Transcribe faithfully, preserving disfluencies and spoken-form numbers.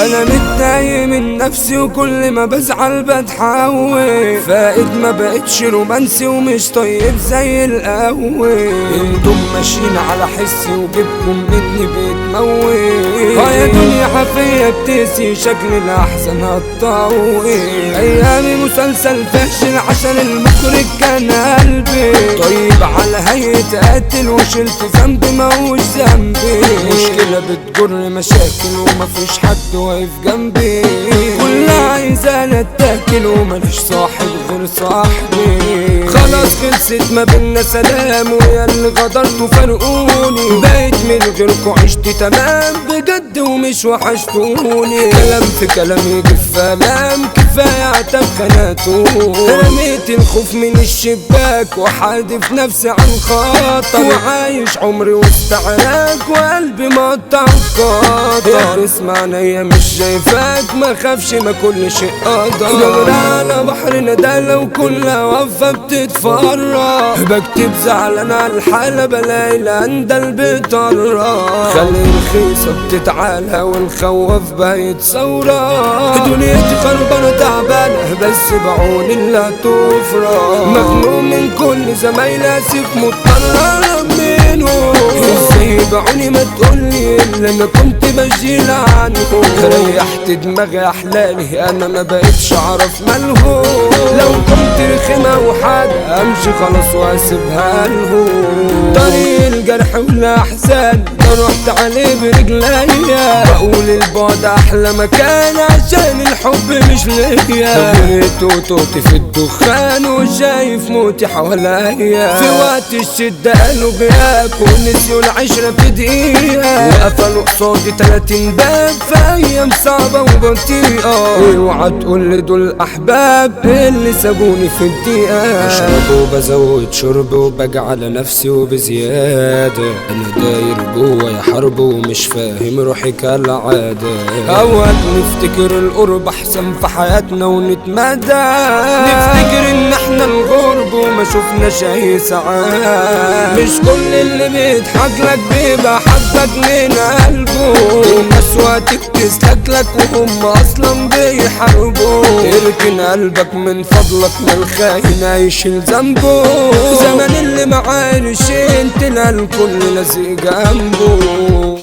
انا متضايق من نفسي وكل ما بزعل بتحول، فائد ما بقتش رومانسي ومش طيب زي الاول. انتم ماشيين على حسي وجيبكم مني بيتموت. اه يا دنيا حفية بتقسي شكل الاحسن هتطول. ايامي مسلسل فاشل عشان المخرج كان قلبي طيب على هيئة قاتل وشلت ذنبي موش ذنبي. مشكلة بتجر مشاكل ومفيش حد واقف جنبي، كلها عايزة اتاكل ومليش صاحب غير صاحبي. خلاص خلصت ما بينا سلام ويا اللي غدرتوا فرقوني، بقيت من غيركوا عشت تمام بجد ومش وحشتوني. كلام في كلام يجي في كلام كفاية عتب خناتوني. رميت الخوف من الشباك وحادف نفسي عن خاطر، وعايش عمري وسط عراك وقلبي مقطع القطر. اسمع عينيا مش شايفاك ما خافش ما كل شيء قدر. دور على بحر ندالة وكلها وفة بتتفرج، بكتب زعلان على الحالة بلاقي الاندل بتطرق. خلي الرخيصة بتتعالى والخوف بقت ثورة. دنيتي خربانة تعبانة بس بعون اللي هتفرق. مخنوق من كل زمايلي اسف مضطر اقرب منه. ازاي بعوني ما تقولي اللي انا كنت بشيل عنه. ريحت دماغي احلالي انا ما بقتش اعرف مالهم. لو كنت رخمة وحاجة امشي خلاص واسيبها لهم. طريق الجرح والاحزان رحت عليه برجليا، بقول البعد احلى مكان عشان الحب مش ليا. غرقت وتوتي في الدخان وشايف موتي حواليا. في وقت الشدة قالوا غياب ونسيوا العشرة في دقيقة، وقفلوا قصادي تلاتين باب في ايام صعبة وبطيئة. اوعى تقول لي دول احباب اللي سابوني في الدقيقة. بشرب وبزود شرب وبجي على نفسي وبزيادة. انا داير جوا يا حرب ومش فاهم روحي كالعادة. اوقات نفتكر القرب احسن في حياتنا ونتمادى، نفتكر ان احنا الغرب وما شفناش اي سعادة. مش كل اللي بيضحك لك بيبقى حبك من قلبه. الناس وقتك تسلك وهم اصلا بيحاربوا. اركن قلبك من فضلك ما الخاين هيشيل ذنبه. زمن اللي معاه قرشين تلاقي الكل لازق جنبه.